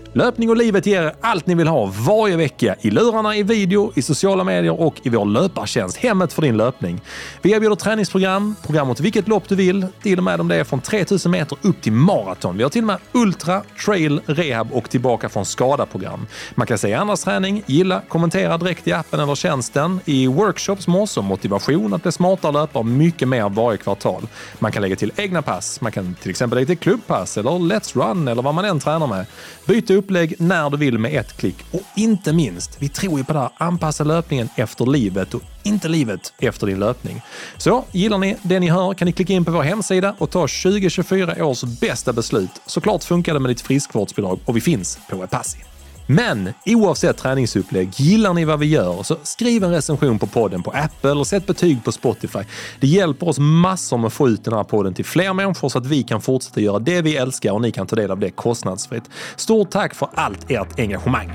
Löpning och livet ger er allt ni vill ha varje vecka i lurarna, i video, i sociala medier och i vår löpartjänst Hemmet för din löpning. Vi erbjuder träningsprogram, program åt vilket lopp du vill, till och med om det är från 3000 meter upp till maraton. Vi har till och med ultra, trail, rehab och tillbaka från skada-program. Man kan se andras träning, gilla, kommentera direkt i appen eller tjänsten, i workshops med oss om motivation att bli smartare löpare och mycket mer varje kvartal. Man kan lägga till egna pass, man kan till exempel lägga till klubbpass eller Let's Run eller vad man än tränar med. Byta upplägg när du vill med ett klick. Och inte minst, vi tror ju på det här, anpassa löpningen efter livet och inte livet efter din löpning. Så gillar ni det ni hör kan ni klicka in på vår hemsida och ta 2024 års bästa beslut. Såklart funkar det med ditt friskvårdsbidrag och vi finns på Epassi. Men oavsett träningsupplägg, gillar ni vad vi gör så skriv en recension på podden på Apple och sätt betyg på Spotify. Det hjälper oss massor med att få ut den här podden till fler människor så att vi kan fortsätta göra det vi älskar och ni kan ta del av det kostnadsfritt. Stort tack för allt ert engagemang!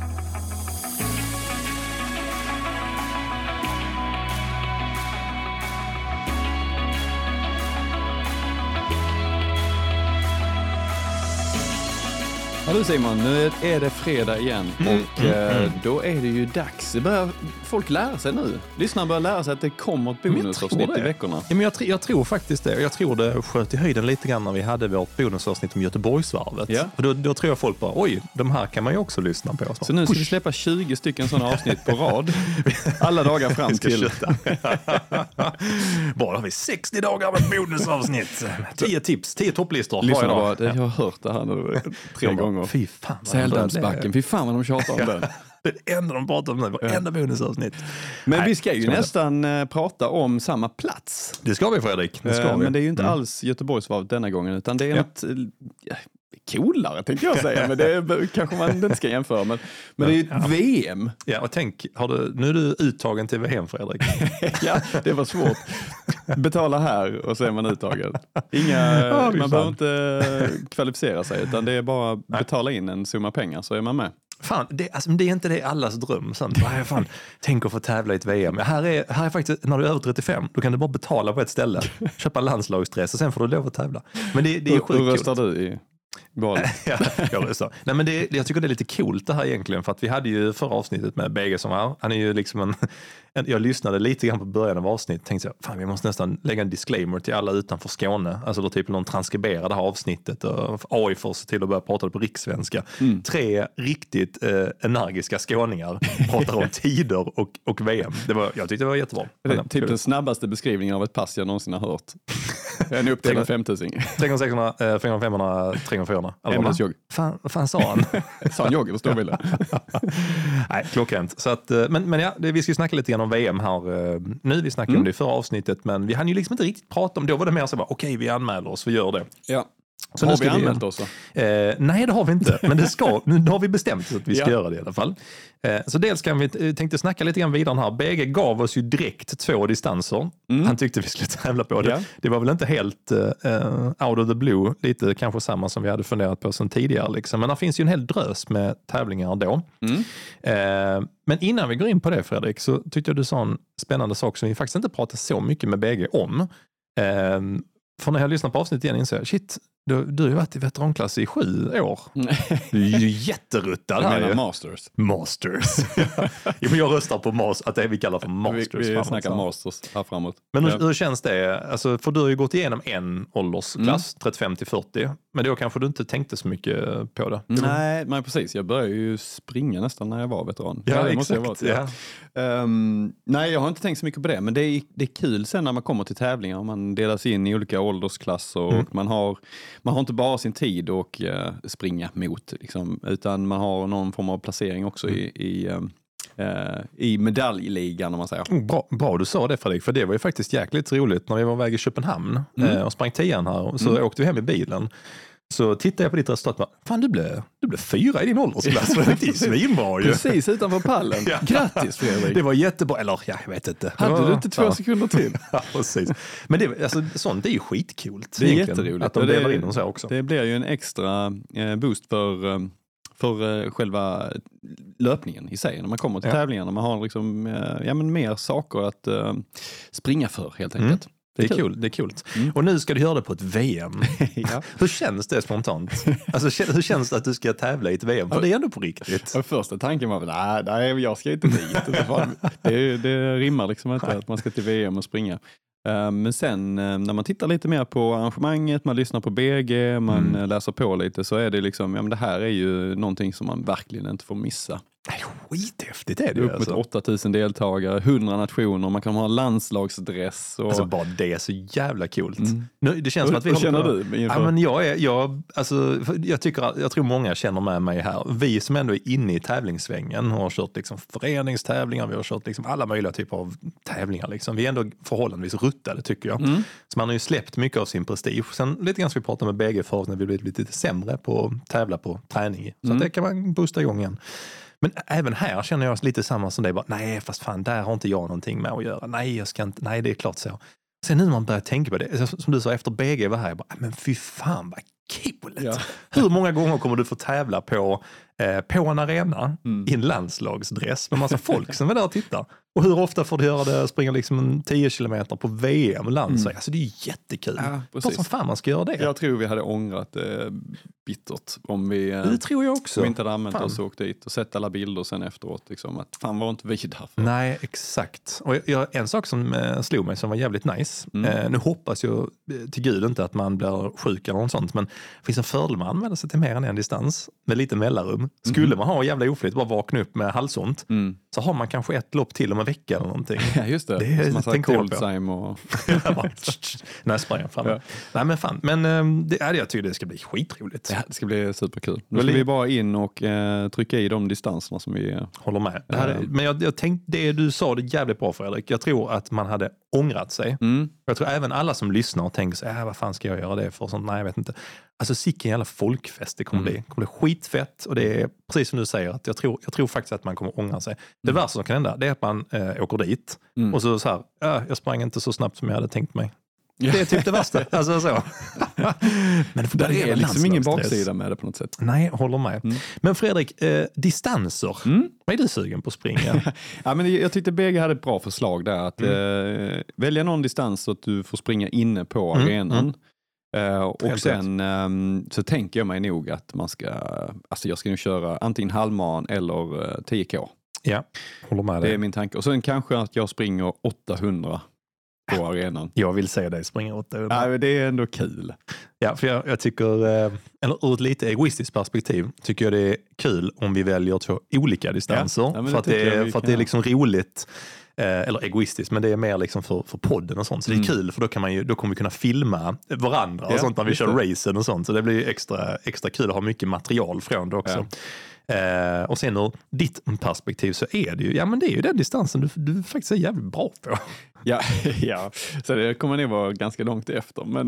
Ja du Simon, nu är det fredag igen och då är det ju dags. Börjar folk lära sig nu? Lyssnarna börjar lära sig att det kommer ett bonusavsnitt i veckorna. Ja, men jag tror faktiskt det. Jag tror det sköt i höjden lite grann när vi hade vårt bonusavsnitt om Göteborgsvarvet. Ja. Och då tror jag folk bara, oj, de här kan man ju också lyssna på. Så nu ska vi släppa 20 stycken sådana avsnitt på rad. Alla dagar fram till... Bara har vi 60 dagar med bonusavsnitt. 10 tips, 10 topplistor. Lyssna bara, jag har hört det här nu 3 gånger. Fy fan. Säldalsbacken, fy fan vad de tjatar om den. Det enda de pratar om nu, varenda bonusavsnitt. Men vi ska ju nästan prata om samma plats. Det ska vi, Fredrik. Det ska vi. Men det är ju inte alls Göteborgsvarvet denna gången, utan det är något coolare tänkte jag säga. Men det kanske man inte ska jämföra. Men det är ju ett VM. Ja, och tänk, nu är du uttagen till VM, Fredrik. Ja, det var svårt. Betala här och så är man uttagen. Man behöver inte kvalificera sig, utan det är bara betala in en summa pengar så är man med. Fan, det är inte det allas dröm. Tänk att få tävla i ett VM. Här är faktiskt, när du är över 35, då kan du bara betala på ett ställe. Köpa landslagsdress och sen får du lov att tävla. Men det är sjukt. Hur röstar du i valet? Jag röstar. Nej, men jag tycker det är lite coolt det här egentligen. För att vi hade ju förra avsnittet med BG som här. Han är ju liksom jag lyssnade lite grann på början av avsnittet. Tänkte jag, fan vi måste nästan lägga en disclaimer till alla utanför Skåne. Alltså då typ någon transkriberar det här avsnittet. Och AI får sig till att börja prata på rikssvenska. 3 riktigt energiska skåningar pratar om tider och VM. Jag tyckte det var jättebra. Det är typ den snabbaste beskrivningen av ett pass jag någonsin har hört. En uppdelad 5000. 3x600, 400, 500, 3x400. Ämnesjogg. Vad fan sa han? Sa han jogg eller ståbilder? Nej, klockrent. Så att, men ja, vi ska ju snacka lite grann om VM här nu. Vi snackade om det i förra avsnittet, men vi hann ju liksom inte riktigt prata om det. Då var det mer så bara, okej, vi anmäler oss, vi gör det. Ja. Så har vi anmält oss? Nej, det har vi inte. Men nu har vi bestämt att vi ska göra det i alla fall. Så dels tänkte snacka lite grann vidare här. BG gav oss ju direkt 2 distanser. Han tyckte vi skulle tävla på det. Yeah. Det var väl inte helt out of the blue. Lite kanske samma som vi hade funderat på sedan tidigare. Liksom. Men det finns ju en hel drös med tävlingar då. Men innan vi går in på det, Fredrik, så tyckte jag du sa en spännande sak som vi faktiskt inte pratar så mycket med BG om. För när jag lyssnar på avsnittet igen inser jag, shit, du har ju varit i veteranklass i 7 år. Du är ju jätteruttad här. Jag menar Masters. Ja, men jag röstar på att det vi kallar för Masters. Vi snackar Masters här framåt. Men hur känns det? Alltså, för du har ju gått igenom en åldersklass, 35-40. Men då kanske du inte tänkte så mycket på det. Nej, men precis. Jag började ju springa nästan när jag var veteran. Ja, det måste exakt. Jag nej, jag har inte tänkt så mycket på det. Men det är kul sen när man kommer till tävlingar. Man delas in i olika åldersklasser och man har inte bara sin tid och springa mot, liksom, utan man har någon form av placering också i medaljligan, om man säger. Bra du sa det, Fredrik, för det var ju faktiskt jäkligt roligt när vi var väg i Köpenhamn och sprang 10:an här, så åkte vi hem i bilen. Så tittade jag på ditt resultat. Fan, du blev 4 i din åldersklass. Det är svinbra ju. Precis utanför pallen. Ja. Grattis, Fredrik. Det var jättebra. Eller, jag vet inte. Hade du inte 2 sekunder till? Ja, precis. Men sånt är ju skitcoolt. Det är jätteroligt. Att de delar in och så också. Det blir ju en extra boost för själva löpningen i sig. När man kommer till tävlingarna. Man har liksom, mer saker att springa för, helt enkelt. Det är kul. Och nu ska du göra det på ett VM. Ja. Hur känns det spontant? Alltså, hur känns det att du ska tävla i ett VM? För det är ändå på riktigt. Första tanken var väl, nej, jag ska inte dit. Det rimmar liksom inte att man ska till VM och springa. Men sen när man tittar lite mer på arrangemanget, man lyssnar på BG, man läser på lite, så är det liksom, ja, men det här är ju någonting som man verkligen inte får missa. Skithäftigt är det ju. Upp mot 8000 deltagare, 100 nationer, man kan ha landslagsdress. Och... Alltså bara det är så jävla coolt. Nu, det känns som att vi känner du? Ja, men jag tror många känner med mig här. Vi som ändå är inne i tävlingssvängen har kört liksom föreningstävlingar, vi har kört liksom alla möjliga typer av tävlingar. Liksom. Vi är ändå förhållandevis ruttade tycker jag. Så man har ju släppt mycket av sin prestige. Sen lite grann som vi pratade med BG förut när vi blivit lite sämre på att tävla på träning. Så att det kan man boosta igång igen. Men även här känner jag lite samma som dig. Nej, fast fan, där har inte jag någonting med att göra. Nej, jag ska inte. Nej, det är klart så. Sen nu när man börjar tänka på det, som du sa efter BG var här, jag bara, men fy fan vad kul. Ja. Hur många gånger kommer du få tävla på en arena i en landslagsdress med massa folk som är där och tittar? Och hur ofta får du göra det, springa liksom 10 kilometer på VM landslag? Alltså det är ju jättekul. Ja, vad som fan man ska göra det? Jag tror vi hade ångrat bittert om vi, det tror jag också. Om vi inte hade använt oss och åkt dit och sett alla bilder sen efteråt. Liksom, att fan var inte vi där för. Nej, exakt. Och en sak som slog mig som var jävligt nice. Nu hoppas jag till gud inte att man blir sjuk eller något sånt. Men det finns en fördel med att använda sig till mer än en distans med lite mellanrum. Skulle man ha jävla oflyt, bara vakna upp med halsont, så har man kanske ett lopp till om en vecka eller någonting. Ja, just det. Det är massa Coldsheim och... Nej, sprang fram. Ja. Nej, men fan. Men jag tycker det ska bli skitroligt. Ja, det ska bli superkul. Då ska vi bara in och trycka i de distanserna som vi... Håller med. Men jag tänkte, det du sa, det är jävligt bra, Fredrik. Jag tror att man hade ångrat sig. Jag tror även alla som lyssnar och tänker sig, vad fan ska jag göra det för? Sånt? Nej, jag vet inte. Alltså sicken jävla folkfest det kommer bli. Det kommer bli skitfett, och det är precis som du säger, att jag tror faktiskt att man kommer ångra sig. Det värsta som kan hända, det är att man åker dit och så här, jag sprang inte så snabbt som jag hade tänkt mig. Det är typ det värsta. Alltså så. Men för det är liksom ingen baksida med det på något sätt. Nej, håller med. Men Fredrik, distanser. Vad är du sugen på att springa? Ja, men jag tyckte BG hade ett bra förslag där. Att välja någon distans så att du får springa inne på arenan. Och sen så tänker jag mig nog att man ska, alltså jag ska nog köra antingen halvmaraton eller 10K. Ja, håller med dig. Det är min tanke. Och sen kanske att jag springer 800 på arenan. Jag vill se dig springa 800. Nej, men det är ändå kul. Ja, för jag tycker, eller ur ett lite egoistiskt perspektiv, tycker jag det är kul om vi väljer 2 olika distanser. Ja, för att det är liksom roligt. Eller egoistiskt, men det är mer liksom för podden och sånt. Så det är kul, för då kommer vi kunna filma varandra och sånt när vi kör racen och sånt. Så det blir extra kul att ha mycket material från det också. Och sen ur ditt perspektiv så är det ju, ja men det är ju den distansen du faktiskt är jävligt bra på. Ja, så det kommer nog vara ganska långt efter, men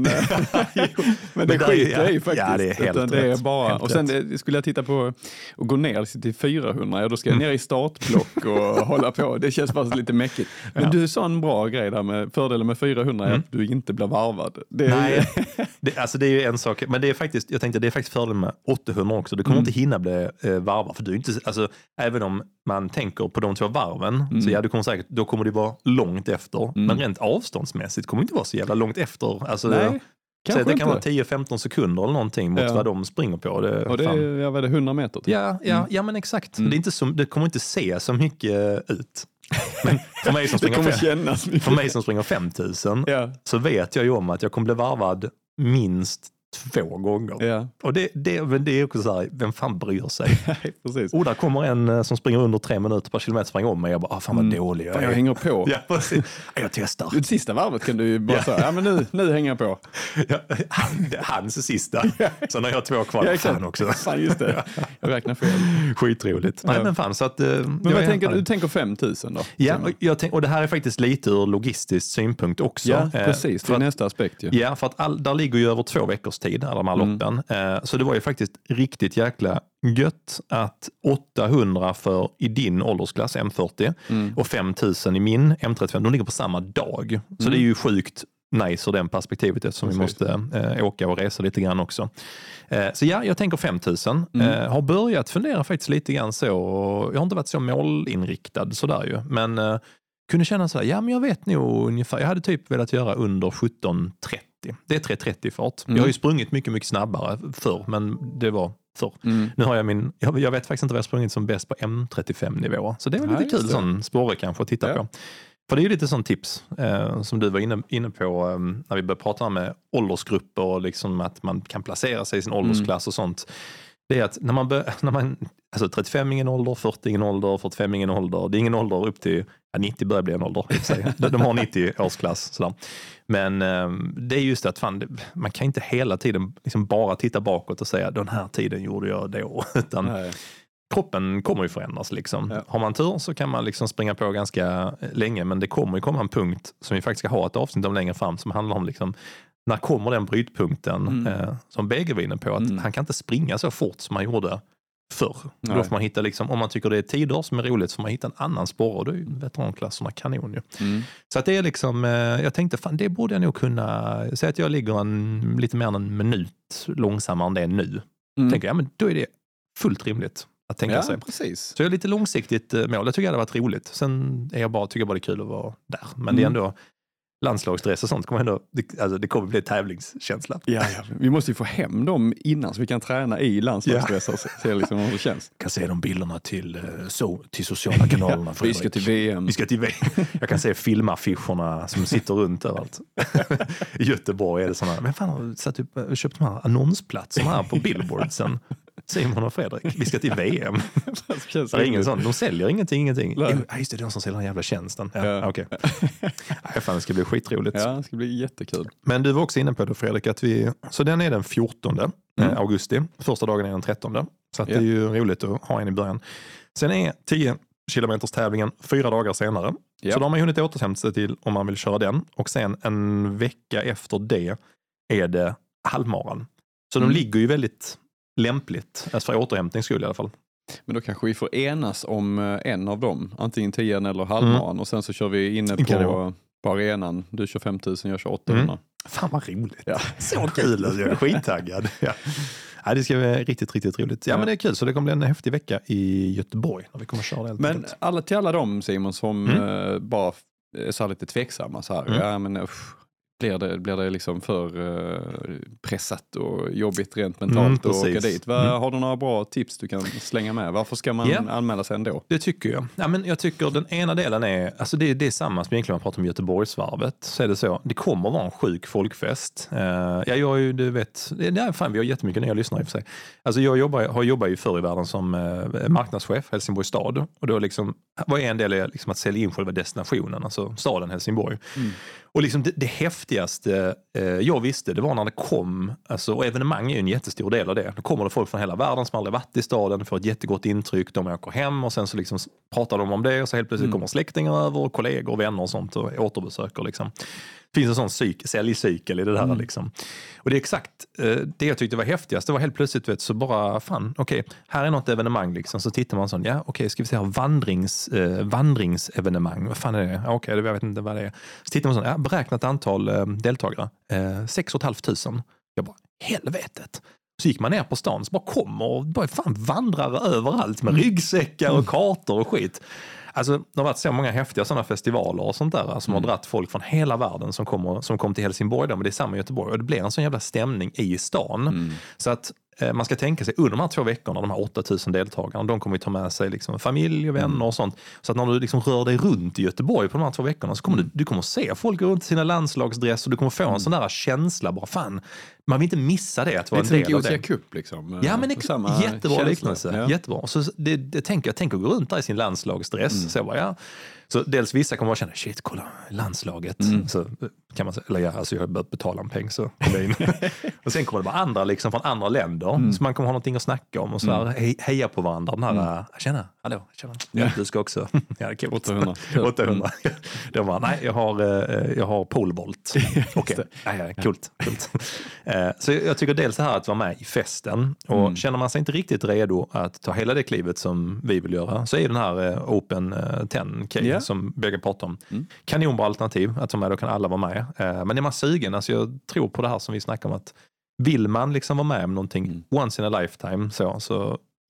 det skiter är ju faktiskt. Ja, det är helt rätt. Det är bara, och sen skulle jag titta på och gå ner till 400, då ska jag ner i startblock och hålla på. Det känns bara lite mäckigt. Men du sa en bra grej där med fördelen med 400 är att du inte blir varvad. Nej, det är ju en sak, men det är faktiskt, jag tänkte det är faktiskt fördelen med 800 också. Du kommer inte hinna bli varvad, för du är inte, alltså även om man tänker på de 2 varven, så du kommer säkert, då kommer det vara långt efter. Men rent avståndsmässigt kommer det inte vara så jävla långt efter. Alltså, nej, så det kan vara 10-15 sekunder eller någonting mot vad de springer på. Och det är 100 meter. Typ. Ja, men exakt. Det, är inte det kommer inte se så mycket ut. Men för mig som springer 5000 så vet jag ju om att jag kommer bli varvad minst 2 gånger. Ja. Och det är också så här, vem fan bryr sig? Precis. Och där kommer en som springer under 3 minuter per kilometer springa om mig. Jag bara, fan vad dålig jag är. Jag hänger på. Ja, precis. Jag testar. Det sista varvet kan du ju bara säga, men nu hänger jag på. Ja, hans sista. Så när jag har 2 kvar, fan också. Fan, just det. Jag räknar fel. Skitroligt. Nej, men fan, så att... Men du tänker 5000 då? Ja, och det här är faktiskt lite ur logistisk synpunkt också. Ja, precis. Det är nästa aspekt. Ja, för att där ligger ju över 2 veckors tid, alla de här loppen. Så det var ju faktiskt riktigt jäkla gött att 800 för i din åldersklass M40 och 5000 i min M35, de ligger på samma dag. Så det är ju sjukt nice ur den perspektivet, eftersom vi måste åka och resa lite grann också. Så ja, jag tänker 5000. Har börjat fundera faktiskt lite grann så. Jag har inte varit så målinriktad sådär ju. Men kunde känna så här, ja men jag vet nog ungefär, jag hade typ velat göra under 17.30. Det är 3.30 fart. Jag har ju sprungit mycket, mycket snabbare förr, men det var förr. Nu har jag vet faktiskt inte vad jag sprungit som bäst på M35-nivåer. Så det var lite kul sån spåre kanske att titta på. För det är ju lite sån tips som du var inne på när vi började prata med åldersgrupper och liksom att man kan placera sig i sin åldersklass och sånt. Det är att när man alltså 35 ingen ålder, 40 ingen ålder, 45 ingen ålder, det är ingen ålder upp till 90 börjar bli en ålder i sig. De har 90-årsklass sådär. Men det är just det att man kan inte hela tiden liksom bara titta bakåt och säga den här tiden gjorde jag då, utan kroppen kommer ju förändras liksom. Ja. Har man tur så kan man liksom springa på ganska länge, men det kommer ju komma en punkt som vi faktiskt ska ha ett avsnitt om längre fram som handlar om liksom, när kommer den brytpunkten som Bege var inne på, att han kan inte springa så fort som han gjorde förr. Då får man hitta liksom, om man tycker det är tider som är roligt så får man hitta en annan spår och då är ju veteranklasserna kanon ju. Så att det är liksom, jag tänkte det borde jag nog kunna, säga att jag ligger lite mer än en minut långsammare än det är nu. Tänker jag, men då är det fullt rimligt att tänka sig. Precis. Så jag är lite långsiktigt mål. Jag tycker det har varit roligt. Sen tycker jag bara det är kul att vara där. Men det är ändå landslagsdress och sånt kommer ändå, det kommer bli tävlingskänsla. Ja. Vi måste ju få hem dem innan så vi kan träna i landslagsdress och se liksom hur det känns. Jag kan se de bilderna till sociala kanalerna. Vi ska till VM. Jag kan se filmaffischerna som sitter runt överallt. I Göteborg är det sådana. Men fan har köpt de här annonsplatserna här på billboardsen. Simon och Fredrik, vi ska till VM. Det är ingen sån. De säljer ingenting. Just det, är de som säljer den jävla tjänsten. Ja. Okej. Det ska bli skitroligt. Ja, det ska bli jättekul. Men du var också inne på det, Fredrik, att så den är den 14 augusti. Första dagen är den 13. Så att det är ju roligt att ha en i början. Sen är 10 kilometers tävlingen 4 dagar senare. Så då har man hunnit återhämta sig till om man vill köra den. Och sen en vecka efter det är det halvmaran. Så de ligger ju väldigt lämpligt, alltså för återhämtningsskull i alla fall. Men då kanske vi får enas om en av dem, antingen 10 eller halvmaran och sen så kör vi inne på arenan. Du kör 5000, jag kör 800. Fan vad roligt. Ja. Så kul, alltså, jag är skittaggad. Ja, det ska bli riktigt, riktigt roligt. Ja, men det är kul, så det kommer bli en häftig vecka i Göteborg när vi kommer köra det. Men till alla de, Simon, som bara är så lite tveksamma så här, ja men blir det liksom för pressat och jobbigt rent mentalt att åka dit. Har du några bra tips du kan slänga med? Varför ska man anmäla sig ändå? Det tycker jag. Ja, men jag tycker den ena delen är, alltså det är samma som egentligen man pratar om Göteborgsvarvet. Så är det så. Det kommer vara en sjuk folkfest. Du vet, vi har jättemycket nya lyssnare i och för sig. Alltså jag jobbar ju förr i världen som marknadschef Helsingborgs stad. Och då liksom, vad är en del är liksom att sälja in själva destinationen, alltså staden Helsingborg. Och liksom det häftigaste jag visste, det var när det kom, alltså, och evenemang är ju en jättestor del av det. Då kommer det folk från hela världen som aldrig varit i staden, får ett jättegott intryck, de åker hem och sen så liksom pratar de om det och så helt plötsligt kommer släktingar över, kollegor och vänner och sånt och återbesöker liksom. Det finns en sån säljcykel i det där liksom. Och det är exakt det jag tyckte var häftigast. Det var helt plötsligt så bara, här är något evenemang liksom. Så tittar man sån, ska vi se här, vandringsevenemang. Vad fan är det? Jag vet inte vad det är. Så tittar man sån, beräknat antal deltagare. 6 500. Jag bara, helvetet. Så gick man ner på stan så bara vandrare överallt med ryggsäckar och kartor och skit. Alltså, det har varit så många häftiga sådana festivaler och sånt där som har dratt folk från hela världen som kom till Helsingborg då, men det är samma i Göteborg och det blir en sån jävla stämning i stan. Så att man ska tänka sig under de här 2 veckorna, de här 8000 deltagarna, de kommer ju ta med sig liksom familj och vänner och sånt. Så att när du liksom rör dig runt i Göteborg på de här 2 veckorna så kommer du kommer se folk gå runt i sina landslagsdress och du kommer få en sån där känsla, bara fan, man vill inte missa det att vara en del av det. Cup liksom. Ja, men jättebra liknelse. Ja. Jättebra. Och så jag tänker gå runt där i sin landslagsdress. Så dels vissa kommer att känna, shit, kolla, landslaget. Så kan man säga, jag har börjat betala en peng så kommer jag in. Och sen kommer det bara andra liksom från andra länder. Så man kommer ha någonting att snacka om och så här, heja på varandra. Den här, tjena. Ja, du ska också. Ja, det är 800. De bara, nej, jag har polevolt. Okej, kult. Så jag tycker dels det här att vara med i festen. Och känner man sig inte riktigt redo att ta hela det klivet som vi vill göra, så är den här Open 10K som Bege pratar om. Kanonbra alternativ, att då kan alla vara med. Men är man sugen, alltså jag tror på det här som vi snackar om, att vill man liksom vara med om någonting once in a lifetime så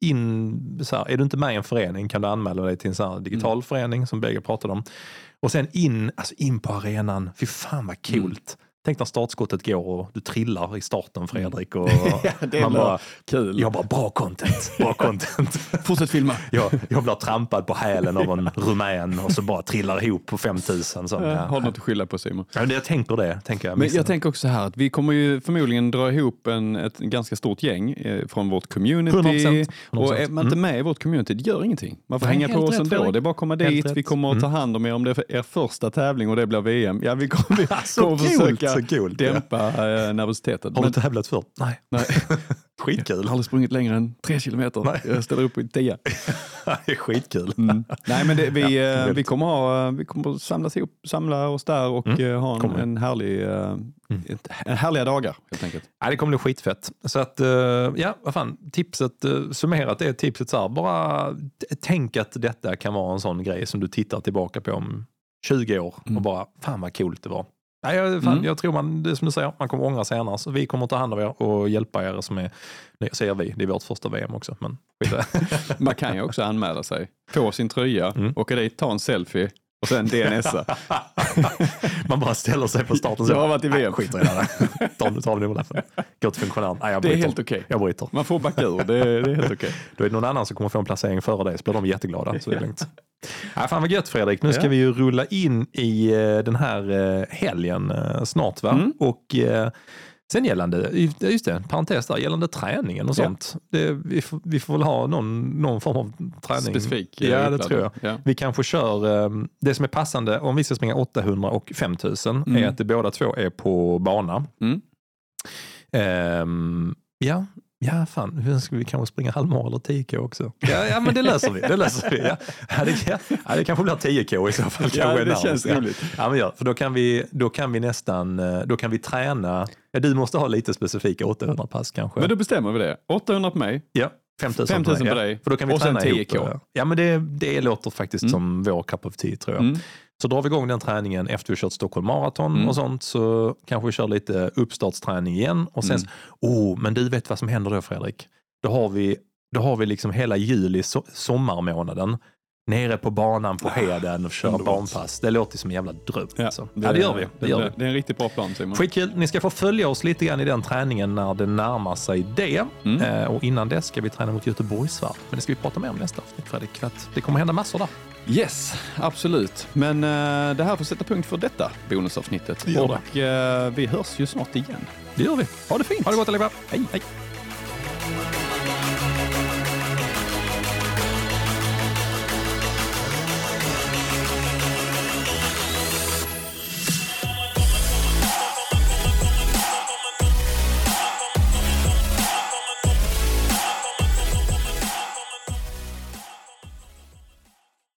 så här, är du inte med i en förening kan du anmäla dig till en sån här digital förening som bägge pratade om. Och sen in på arenan. Fy fan vad coolt. Tänk när startskottet går och du trillar i starten, Fredrik. Och det är bara kul. Jag bara, bra content. Fortsätt filma. Jag blir trampad på hälen av en rumän och så bara trillar ihop på 5000. Har något att skylla på, Simon. Ja, jag tänker jag. Men jag tänker också här att vi kommer ju förmodligen dra ihop ett ganska stort gäng från vårt community. 100%. Och är man inte med i vårt community, det gör ingenting. Man får hänga på oss ändå. Det är bara att komma dit. Vi kommer att ta hand om er om det är er första tävling och det blir VM. Ja, vi kommer försöka dämpa nervositeten. Har du tävlat för? Nej. Skitkul. Jag har aldrig sprungit längre än 3 kilometer. Nej. Jag ställer upp i 10. Det är skitkul. Nej, men vi kommer samla oss där och ha en härliga dagar helt enkelt. Ja, det kommer bli skitfett. Så att, vad fan, tipset, summerat är tipset så här, bara tänk att detta kan vara en sån grej som du tittar tillbaka på om 20 år och bara, fan vad coolt det var. Nej, jag tror det är som du säger, man kommer ångra sig annars. Vi kommer ta hand om er och hjälpa er som är, det säger vi, det är vårt första VM också. Men man kan ju också anmäla sig, få sin tröja, åka dit, ta en selfie och sen DNSa. Man bara ställer sig på starten. Jag har varit i VM. Skiter i det. Ta nummer därför. Gå till funktionären. Nej, det är helt okej. Jag bryter. Man får backa ur, det är helt okej. Då är det någon annan som kommer få en placering före dig, så blir de jätteglada. Så det är lugnt. Ja, fan vad gött, Fredrik. Nu ska vi ju rulla in i den här helgen snart, va? Och sen gällande, just det, parentes där, gällande träningen och sånt. Vi får väl ha någon form av träning. Specifik. Ja, det tror jag. Ja. Vi kanske kör, det som är passande om vi ska springa 800 och 5000 är att det båda två är på bana. Ja, fan. Hur ska vi kanske springa halvmara eller 10K också? Ja, men det löser vi. Det kanske blir 10K i så fall. Ja, det känns roligt. Ja, men för då kan vi träna. Ja, du måste ha lite specifika 800 pass kanske. Men då bestämmer vi det. 800 på mig. Ja. 5000 på dig. För då kan vi och träna sen 10K. Ja, men det låter faktiskt som vår cup of tea, tror jag. Så drar vi igång den träningen efter vi kört Stockholm Marathon och sånt, så kanske vi kör lite uppstartsträning igen och sen men du vet vad som händer då, Fredrik? Då har vi liksom hela juli, sommarmånaden nere på banan på Heden och köra banpass. Det låter som en jävla dröm. Ja, det gör vi. Det är en riktigt bra plan, Simon. Skitkul. Ni ska få följa oss lite grann i den träningen när det närmar sig det. Och innan det ska vi träna mot Göteborgsvarv. Men det ska vi prata mer om nästa avsnitt, Fredrik. För att det kommer hända massor där. Yes, absolut. Men det här får sätta punkt för detta bonusavsnittet. Och vi hörs ju snart igen. Det gör vi. Ha det fint. Ha det gott allihopa. Hej.